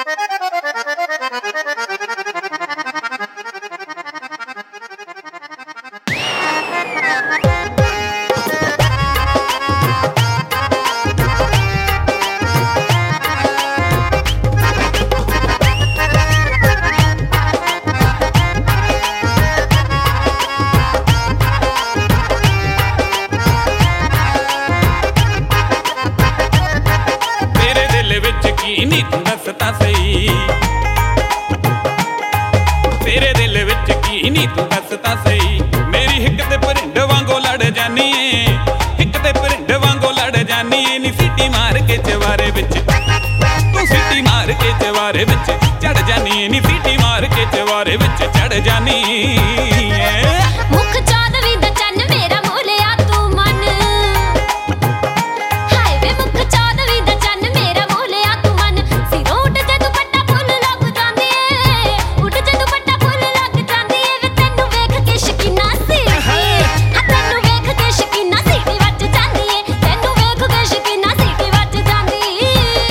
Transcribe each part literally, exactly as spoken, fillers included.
ਨੀ ਤੂੰ ਦੱਸ ਤਾਂ ਸਹੀ, ਤੇਰੇ ਦਿਲ ਵਿੱਚ ਕੀ ਨੀ ਤੂੰ ਦੱਸ ਤਾਂ ਸਹੀ। ਮੇਰੀ ਹਿੱਕ ਤੇ ਭਰਿੰਡ ਵਾਂਗੋ ਲੜ ਜਾਨੀ ਏ, ਹਿੱਕ ਤੇ ਭਰਿੰਡ ਵਾਂਗੋ ਲੜ ਜਾਨੀ ਏ ਨੀ ਸੀਟੀ ਮਾਰ ਕੇ ਚਵਾਰੇ ਵਿੱਚ, ਤੂੰ ਸੀਟੀ ਮਾਰ ਕੇ ਚਵਾਰੇ ਵਿੱਚ ਚੜ ਜਾਨੀ ਏ ਨੀ ਸੀਟੀ ਮਾਰ ਕੇ ਚਵਾਰੇ ਵਿੱਚ ਚੜ ਜਾਨੀ ਏ। ਮੁੱਖ ਚੌਦਵੀਂ ਦਾ ਚੰਨ ਮੇਰਾ ਮੋਲਿਆ ਤੂੰ ਮਨ, ਹਾਏ ਵੇ ਮੁੱਖ ਚੌਦਵੀਂ ਦਾ ਚੰਨ ਮੇਰਾ ਮੋਲਿਆ ਤੂੰ ਮਨ। ਸਿਰੋਂ ਉੱਡ ਜੇ ਦੁਪੱਟਾ ਫੁੱਲ ਲੱਗ ਜਾਂਦੀ ਏ, ਉੱਡ ਜੇ ਦੁਪੱਟਾ ਫੁੱਲ ਲੱਗ ਜਾਂਦੀ ਏ ਵੇ ਤੈਨੂੰ ਵੇਖ ਕੇ ਸ਼ਕੀਨਾ ਸੀਟੀ, ਹਾਂ ਤੈਨੂੰ ਵੇਖ ਕੇ ਸ਼ਕੀਨਾ ਸੀਟੀ ਵੱਜ ਜਾਂਦੀ ਏ, ਤੈਨੂੰ ਵੇਖ ਕੇ ਸ਼ਕੀਨਾ ਸੀਟੀ ਵੱਜ ਜਾਂਦੀ ਏ।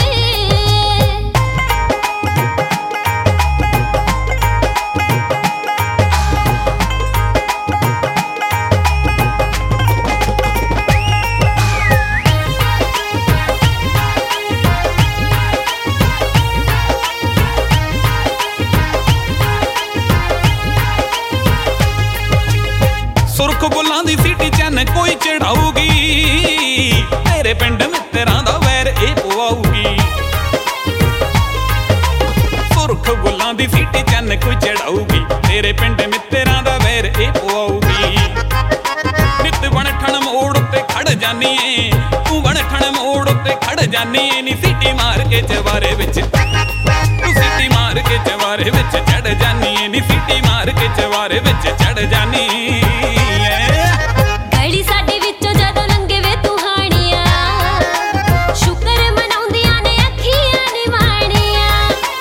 ਸੁਰਖ ਬੁੱਲਾਂ ਦੀ ਸੀਟੀ ਚੰਨ ਕੋਈ ਚੜਾਊਗੀ, ਤੇਰੇ ਪਿੰਡ ਮਿੱਤਰਾਂ ਦਾ ਵੈਰ ਇਹ ਪਵਾਊਗੀ। ਸੁਰਖ ਬੁੱਲਾਂ ਦੀ ਸੀਟੀ ਚੰਨ ਕੋਈ ਚੜਾਊਗੀ, ਤੇਰੇ ਪਿੰਡ ਮਿੱਤਰਾਂ ਦਾ ਵੈਰ ਇਹ ਪਵਾਊਗੀ। ਨਿੱਤ ਬਣ ਠਣ ਮੋੜ ਉੱਤੇ ਖੜ ਜਾਨੀ ਏ, ਤੂੰ ਬਣ ਠਣ ਮੋੜ ਉੱਤੇ ਖੜ ਜਾਨੀ ਏ ਨੀ ਸੀਟੀ ਮਾਰ ਕੇ ਚਵਾਰੇ ਵਿੱਚ, ਤੂੰ ਸੀਟੀ ਮਾਰ ਕੇ ਚਵਾਰੇ ਵਿੱਚ ਚੜ ਜਾਨੀ ਏ ਨੀ ਸੀਟੀ ਮਾਰ ਕੇ ਚਵਾਰੇ ਵਿੱਚ ਚੜ ਜਾਨੀ ਏ। ਗਲੀ ਸਾਡੇ ਵਿੱਚੋਂ ਜਦੋਂ ਲੰਘੇ ਵੇ ਤੂੰ ਹਾਣੀਆਂ, ਸ਼ੁਕਰ ਮਨਾਉਂਦੀਆਂ ਨੇ ਅੱਖੀਆਂ ਨਿਵਾਣੀਆਂ।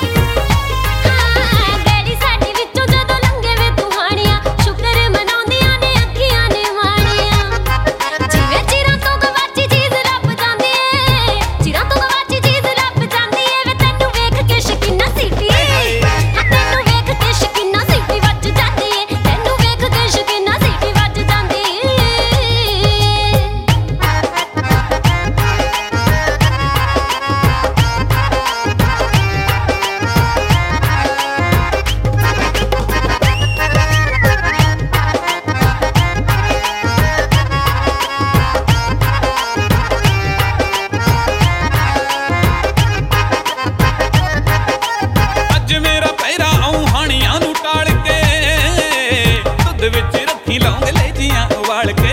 ਹਾਂ ਗਲੀ ਸਾਡੇ ਵਿੱਚੋਂ ਜਦੋਂ ਲੰਘੇ ਵੇ ਤੂੰ ਹਾਣੀਆਂ, ਸ਼ੁਕਰ ਮਨਾਉਂਦੀਆਂ ਨੇ ਅੱਖੀਆਂ ਨਿਵਾਣੀਆਂ। ਜਿਵੇਂ ਚਿਰਾਂ ਤੋਂ ਗਵਾਚੀ ਚੀਜ਼ ਲੱਭ ਜਾਂਦੀ ਏ, ਚਿਰਾਂ ਤੋਂ ਗਵਾਚੀ ਚੀਜ਼ ਲੱਭ ਜਾਂਦੀ ਏ ਵੇ ਤੈਨੂੰ ਵੇਖ ਕੇ ਸ਼ਕੀਨਾ ਸੀਟੀ, ਹਾਂ ਤੈਨੂੰ ਵੇਖ ਕੇ ਸ਼ਕੀਨਾ ਸੀਟੀ ਵੱਜ ਜਾਂਦੀ ਏ, ਤੈਨੂੰ ਵੇਖ ਕੇ ਸ਼ਕੀਨਾ ਸੀਟੀ ਵੱਜ ਜਾਂਦੀ ਏ। ਅੱਜ ਮੇਰਾ ਪਹਿਰਾ ਆਉਂ ਹਾਣੀਆਂ ਨੂੰ ਟਾਲ ਕੇ, ਦੁੱਧ ਵਿੱਚ ਰੱਖੀ ਲੌਂਗ ਲੈਚੀਆਂ ਉਬਾਲ ਕੇ।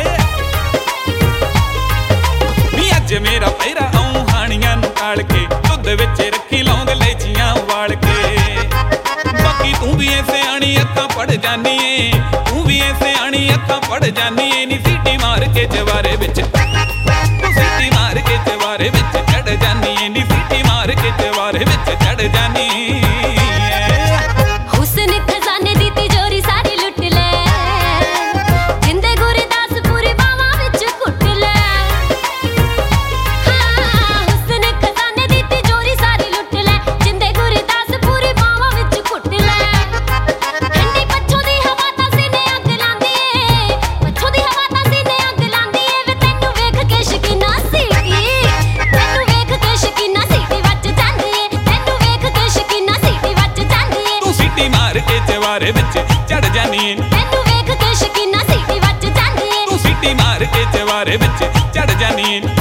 ਨੀ ਅੱਜ ਮੇਰਾ ਪਹਿਰਾ ਆਉਂ ਹਾਣੀਆਂ ਨੂੰ ਟਾਲ ਕੇ, ਦੁੱਧ ਵਿੱਚ ਰੱਖੀ ਲੌਂਗ ਲੈਚੀਆਂ ਉਬਾਲ ਕੇ। ਬਾਕੀ ਤੂੰ ਵੀ ਐ ਸਿਆਣੀ ਅੱਖਾਂ ਪੜ ਜਾਨੀ ਏ, ਤੂੰ ਵੀ ਐ ਸਿਆਣੀ ਅੱਖਾਂ ਪੜ ਜਾਨੀ ਏ ਨੀ ਸੀਟੀ ਮਾਰ ਕੇ ਚਵਾਰੇ ਵਿੱਚ, ਤੂੰ ਸੀਟੀ ਮਾਰ ਕੇ ਚਵਾਰੇ ਵਿੱਚ ਚੜ ਜਾਨੀ ਏ ਨੀ ਸੀਟੀ ਮਾਰ ਕੇ ਚਵਾਰੇ ਵਿੱਚ ਚੜ ਜਾਨੀ ਏ। ਹੁਸਨ ਖਜ਼ਾਨੇ ਦੀ ਤਿਜੋਰੀ ਸਾਰੀ ਲੁੱਟ ਲੈ, ਜਿੰਦੇ ਗੁਰਦਾਸ ਪੂਰੀ ਬਾਵਾਂ ਵਿੱਚ ਘੁੱਟ ਲੈ। ਹਾਂ ਹੁਸਨ ਖਜ਼ਾਨੇ ਦੀ ਤਿਜੋਰੀ ਸਾਰੀ ਲੁੱਟ ਲੈ, ਜਿੰਦੇ ਗੁਰਦਾਸ ਪੂਰੀ ਬਾਵਾਂ ਵਿੱਚ ਘੁੱਟ ਲੈ। ਠੰਡੀ ਪੱਛੋਂ ਦੀ ਹਵਾ ਤਾਂ ਸੀਨੇ ਅੱਗ ਲਾਂਦੀ ਏ, ਪੱਛੋਂ ਦੀ ਹਵਾ ਤਾਂ ਸੀਨੇ ਅੱਗ ਲਾਂਦੀ ਏ ਵੇ ਤੈਨੂੰ ਵੇਖ ਕੇ ਸ਼ਕੀਨਾ ਸੀਟੀ, ਤੈਨੂੰ ਵੇਖ ਕੇ ਸ਼ਕੀਨਾ ਸੀਟੀ ਵੱਜ ਜਾਂਦੀ ਏ, ਤੈਨੂੰ ਵੇਖ ਕੇ ਸ਼ਕੀਨਾ ਸੀਟੀ ਵੱਜ ਜਾਂਦੀ ਏ। ਤੂੰ ਸੀਟੀ ਮਾਰ ਕੇ ਚਵਾਰੇ ਵਿੱਚ ਚੜ ਜਾਨੀ ਏ, ਤੈਨੂੰ ਵੇਖ ਕੇ ਸ਼ਕੀਨਾ ਸੀਟੀ ਵੱਜ ਜਾਂਦੀ ਏ। ਤੂੰ ਸੀਟੀ ਮਾਰ ਕੇ ਚਵਾਰੇ ਵਿੱਚ ਚੜ ਜਾਨੀ ਏ।